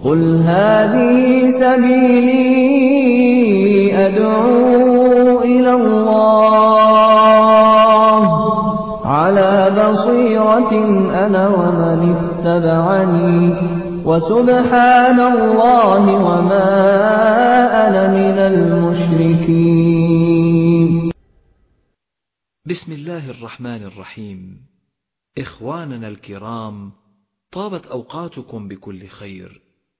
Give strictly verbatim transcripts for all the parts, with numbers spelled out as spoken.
قل هذه سبيلي أدعو إلى الله على بصيرة أنا ومن اتبعني وسبحان الله وما أنا من المشركين. بسم الله الرحمن الرحيم. إخواننا الكرام، طابت أوقاتكم بكل خير.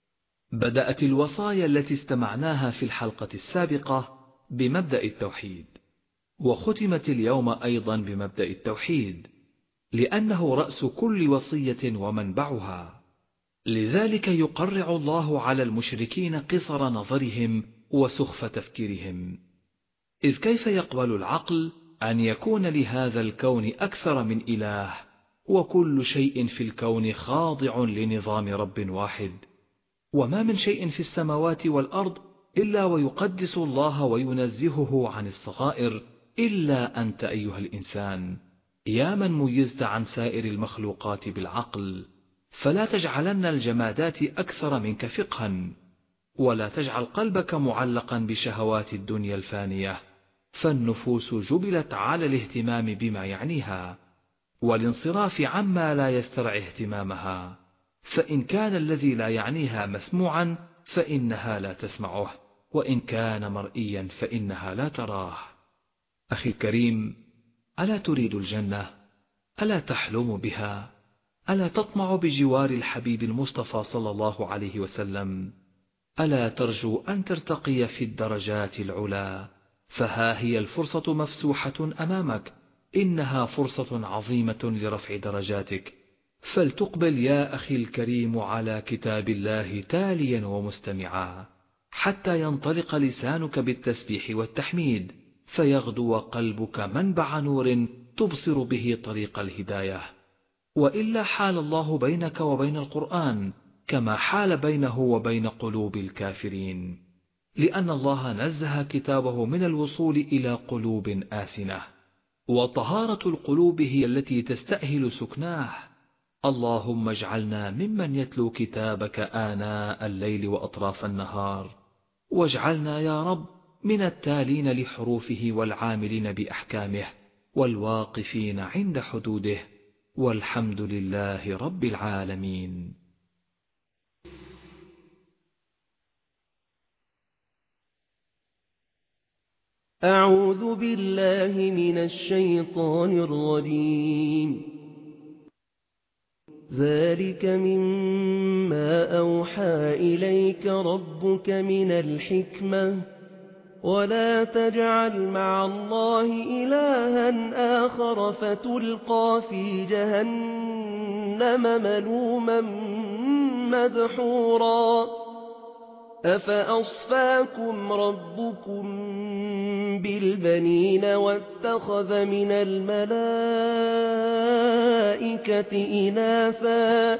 بدأت الوصايا التي استمعناها في الحلقة السابقة بمبدأ التوحيد، وختمت اليوم أيضا بمبدأ التوحيد، لأنه رأس كل وصية ومنبعها. لذلك يقرع الله على المشركين قصر نظرهم وسخف تفكيرهم. إذ كيف يقبل العقل أن يكون لهذا الكون أكثر من إله، وكل شيء في الكون خاضع لنظام رب واحد، وما من شيء في السماوات والأرض إلا ويقدس الله وينزهه عن الصغائر إلا أنت أيها الإنسان، يا من ميزت عن سائر المخلوقات بالعقل. فلا تجعلن الجمادات أكثر منك فقها، ولا تجعل قلبك معلقا بشهوات الدنيا الفانية، فالنفوس جبلت على الاهتمام بما يعنيها والانصراف عما لا يسترعي اهتمامها، فإن كان الذي لا يعنيها مسموعا فإنها لا تسمعه، وإن كان مرئيا فإنها لا تراه. أخي الكريم، ألا تريد الجنة؟ ألا تحلم بها؟ ألا تطمع بجوار الحبيب المصطفى صلى الله عليه وسلم؟ ألا ترجو أن ترتقي في الدرجات العلا؟ فها هي الفرصة مفسوحة أمامك، إنها فرصة عظيمة لرفع درجاتك، فلتقبل يا أخي الكريم على كتاب الله تاليا ومستمعا، حتى ينطلق لسانك بالتسبيح والتحميد، فيغدو قلبك منبع نور تبصر به طريق الهداية. وإلا حال الله بينك وبين القرآن كما حال بينه وبين قلوب الكافرين، لأن الله نزه كتابه من الوصول إلى قلوب آسنة، وطهارة القلوب هي التي تستأهل سكناه. اللهم اجعلنا ممن يتلو كتابك آناء الليل وأطراف النهار، واجعلنا يا رب من التالين لحروفه والعاملين بأحكامه والواقفين عند حدوده، والحمد لله رب العالمين. أعوذ بالله من الشيطان الرجيم. ذلك مما أوحى إليك ربك من الحكمة، ولا تجعل مع الله إلها آخر فتلقى في جهنم ملوما مدحورا. أفأصفاكم ربكم بالبنين واتخذ من الملائكة إناثا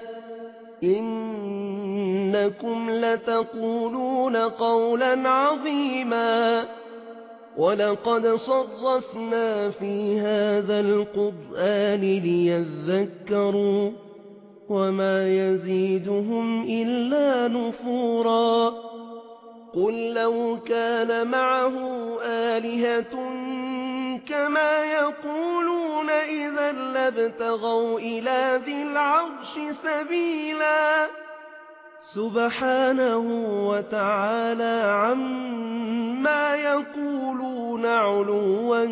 إنكم لتقولون قولا عظيما. ولقد صرفنا في هذا القرآن ليذكروا وما يزيدهم إلا نفورا. قل لو كان معه آلهة كما يقولون إذا لابتغوا إلى ذي العرش سبيلا. سبحانه وتعالى عما يقولون علوا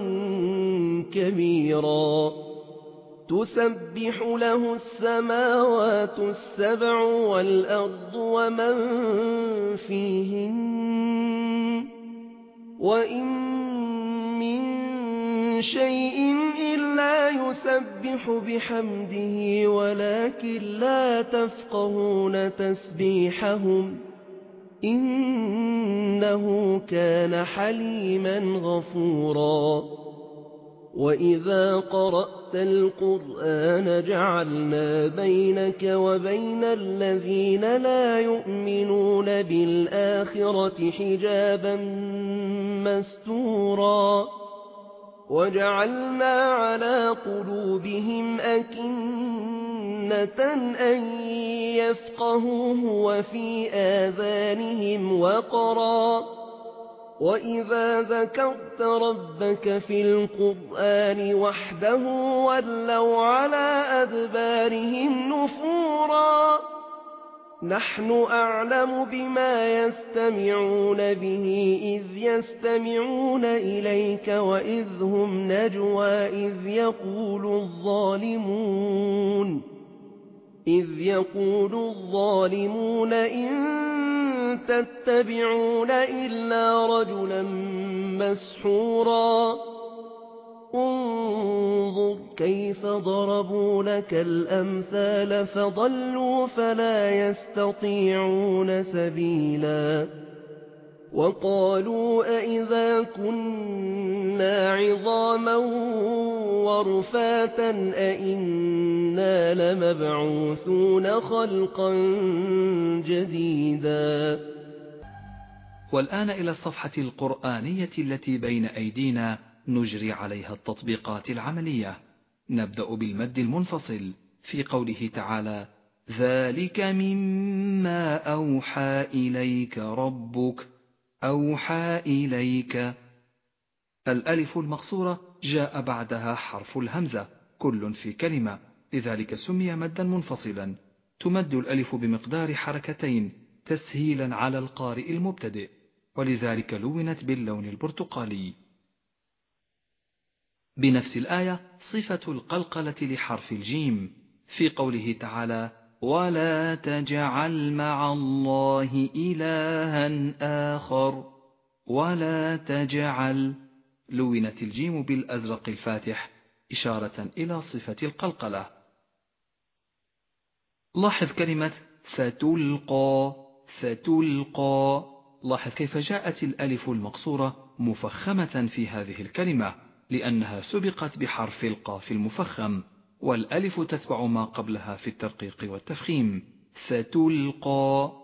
كبيرا. تسبح له السماوات السبع والأرض ومن فيهن، وإن من شيء إلا يسبح بحمده ولكن لا تفقهون تسبيحهم، إنه كان حليما غفورا. وإذا قرأت القرآن جعلنا بينك وبين الذين لا يؤمنون بالآخرة حجابا مستورا. وجعلنا على قلوبهم أكنة أن يفقهوه وفي آذانهم وقرا وإذا ذكرت ربك في القرآن وحده ولوا على أدبارهم نفورا نحن أعلم بما يستمعون به إذ يستمعون إليك وإذ هم نجوى إذ يقول الظالمون إذ يقول الظالمون إن تتبعون إلا رجلا مسحورا انظر كيف ضربوا لك الأمثال فضلوا فلا يستطيعون سبيلا وقالوا أئذا كنا عظاما ورفاتا أئنا لمبعوثون خلقا جديدا. والآن إلى الصفحة القرآنية التي بين أيدينا نجري عليها التطبيقات العملية. نبدأ بالمد المنفصل في قوله تعالى ذلك مما أوحى إليك ربك. أوحى إليك، الألف المقصورة جاء بعدها حرف الهمزة كل في كلمة، لذلك سمي مدا منفصلا. تمد الألف بمقدار حركتين تسهيلا على القارئ المبتدئ، ولذلك لونت باللون البرتقالي. بنفس الآية صفة القلقلة لحرف الجيم في قوله تعالى ولا تجعل مع الله إلها آخر. ولا تجعل، لونت الجيم بالأزرق الفاتح إشارة إلى صفة القلقلة. لاحظ كلمة ستلقى. ستلقى، لاحظ كيف جاءت الألف المقصورة مفخمة في هذه الكلمة لأنها سبقت بحرف القاف المفخم، والألف تتبع ما قبلها في الترقيق والتفخيم. ستلقى.